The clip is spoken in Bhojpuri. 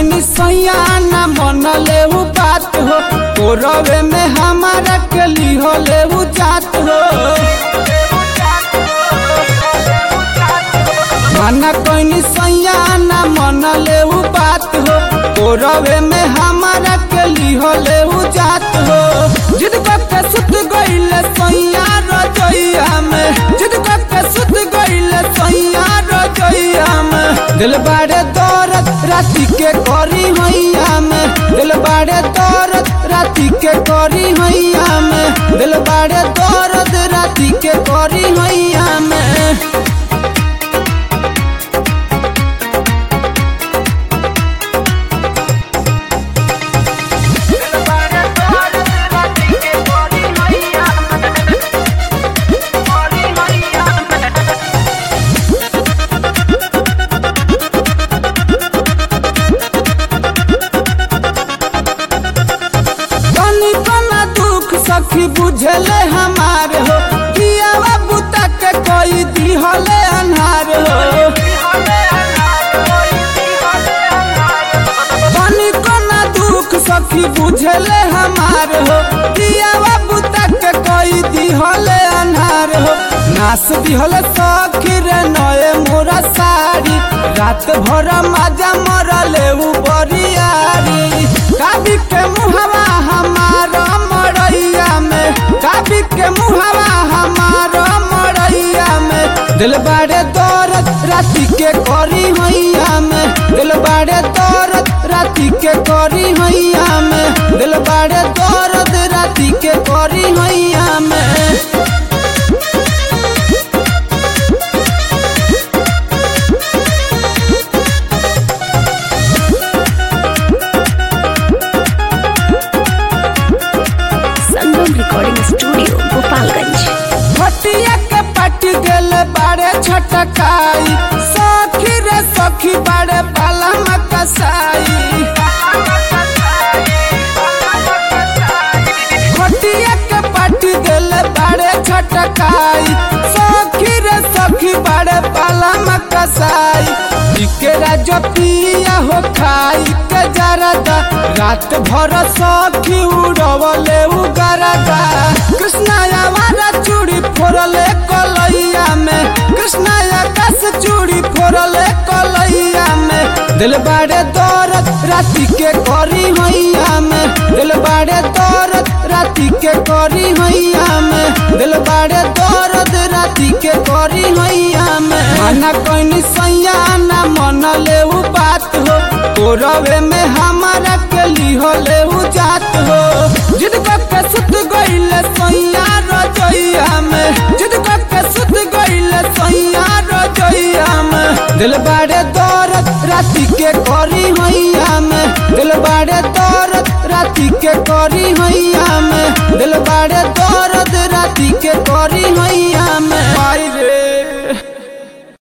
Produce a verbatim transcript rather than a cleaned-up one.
कोई सैया न मन ले बात हो तोरवे में हमारा के ली हो ले जात हो माना कोई सैया न मन ले बात हो तोरवे में हमारा के ली हो ले जात हो जिद के सुत गईल सैया रजैया में जिद के सुत गईल सैया रजैया में दिल बाड़े दौरत राती के करी हैया में दिल बाड़े दौरत राती के करी हैया में दिल बाड़े दौरत राती के करी हैया में सखी बुझले हमार हो कियावा बुता के कोई दी हले अन्हार हो पानी को ना दुख सखी बुझले हमार हो कियावा बुता के कोई दी हले अन्हार हो नास दी हले सखी रे नए मोरा साड़ी रात भर मजा मरले उ बरियारी काबी के मुहवा हमारा काबी के मुहावा हमारा मरैया में दिल बाड़े दौरत राती के करी हैया में दिल बाड़े दौरत राती के करी हैया में दिल बाड़े दौरत राती के करी हैया में हटिया के पट गेल बाड़े छटकाई सखी रे सखी बाड़े बाला मकसाई हटिया के पट गेल बाड़े छटकाई सखी रे सखी बाड़े बाला मकसाई के राजो पिया हो खाई के जरदा रात भर सखी उड़वले उगरदा कृष्णा आवारा चूड़ी फोड़ले कलैया में कृष्णा आकाश चूड़ी फोड़ले कलैया में दिल बाड़े दौरत राती के करी हैया में दिल बाड़े दौरत राती के करी हैया में दिल बाड़े दौरत राती के करी हैया में माना कोई सैया न मन ले बात हो तोरवे में हमारा के ली हो ले जात हो जिद के सुत गईल सैया रजैया में जिद के सुत गईल सैया रजैया में दिल बाड़े दौरत राती के करी हैया में दिल बाड़े दौरत राती के करी हैया में दिल बाड़े दौरत राती के करी हैया में।